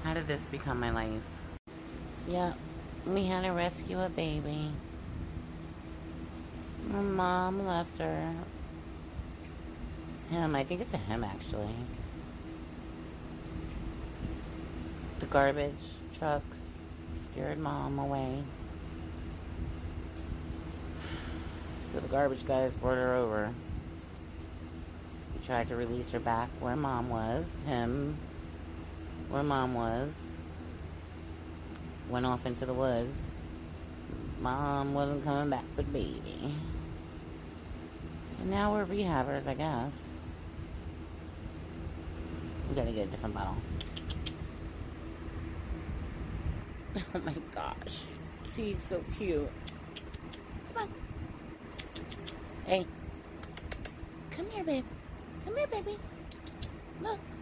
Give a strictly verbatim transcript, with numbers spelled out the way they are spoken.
How did this become my life? Yep, we had to rescue a baby. My mom left her. Him, I think it's a him actually. The garbage trucks scared mom away. So the garbage guys brought her over. He tried to release her back where mom was. Him, where mom was. Went off into the woods. Mom wasn't coming back for the baby. So now we're rehabbers, I guess. We gotta get a different bottle. Oh my gosh. She's so cute. Come on. Hey. Come here, babe. Come here, baby. Look.